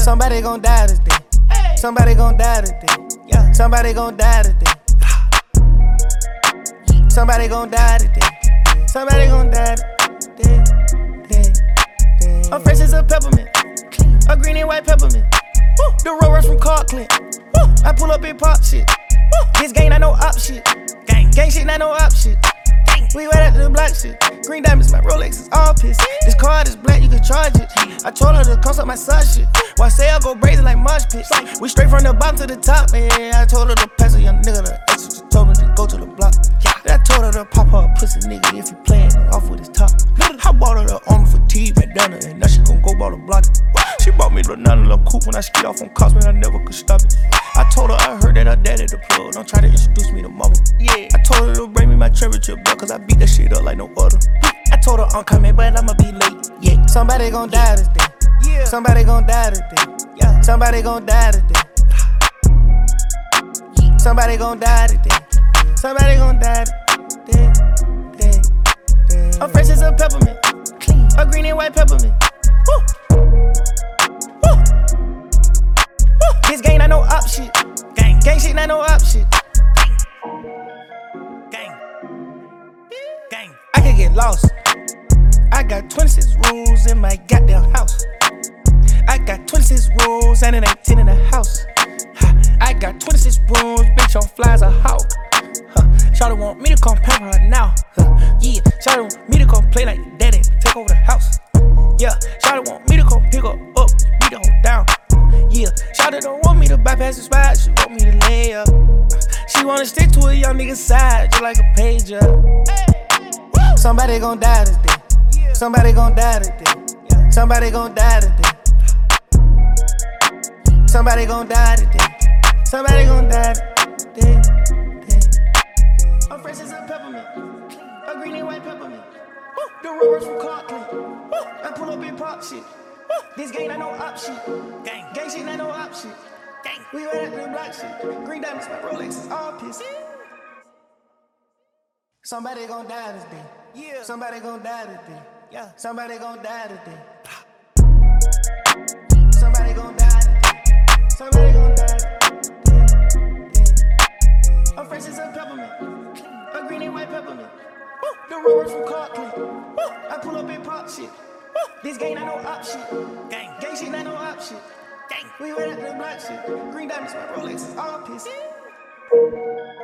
Somebody gon' die today. Somebody gon' die today. Somebody gon' die today. Somebody gon' die today. Somebody gon' die today. I'm fresh as a peppermint. A green and white peppermint. The rollers from Clarkland. I pull up and pop shit. This gang not no op shit. Gang shit not no op shit. We right after the block shit. Green diamonds, my Rolex is all pissed. This card is black, you can charge it. I told her to come up my side shit. Why say I go brazen like mosh pits? We straight from the bottom to the top, man. I told her to pass a young nigga the extra. She told me to go to the block. Then I told her to pop her a pussy nigga if he playin' off with his top. I bought her the armor for T bandana, and now she gon' go bought a block. She bought me the 911 coupe when I ski off on cops, man, I never could stop it. I told her I heard that her daddy the plug. Don't try to introduce me to mama. I told her to bring me my temperature belt, cause I beat that shit up like no other. I told her I'm coming, but I'ma be late. Somebody gon' die today. Somebody gon' die today. Somebody gon' die today. Somebody gon' die today. Somebody gon' die today. I'm fresh as a peppermint. A green and white peppermint. This gang not no op shit. Gang shit not no op shit. Gang. I could get lost. I got 26 rules in my goddamn house. I got 26 rules and it ain't 10 in the house. I got 26 rooms, bitch on fly as a hawk. Shawty want me to come pamper her now. Shawty want me to come play like daddy, take over the house. Shawty want me to come pick her up, beat the hoe down. Shawty don't want me to bypass the spot, she want me to lay up. She wanna stick to a young nigga's side, just like a pager. Somebody gon' die today. Somebody gon' die today. Somebody gon' die today. Somebody gon' die today. Somebody gon' die today. I'm fresh as a peppermint. A green and white peppermint. The rollers from Clarkland. I pull up and pop shit. This gang not no op shit. Gang shit not no op shit. We right after the block shit. Green diamonds, my Rolex is all pissed. Somebody gon' die today. Somebody gon' die today. Somebody gon' die today. Somebody gon' die today. Somebody gon' die today. I'm fresh as a peppermint. A green and white peppermint. The rollers from Clarkland. I pull up and pop shit. This gang not no op shit. Gang shit not no op shit. We right after the block shit. Green diamonds, my Rolex is all pissed.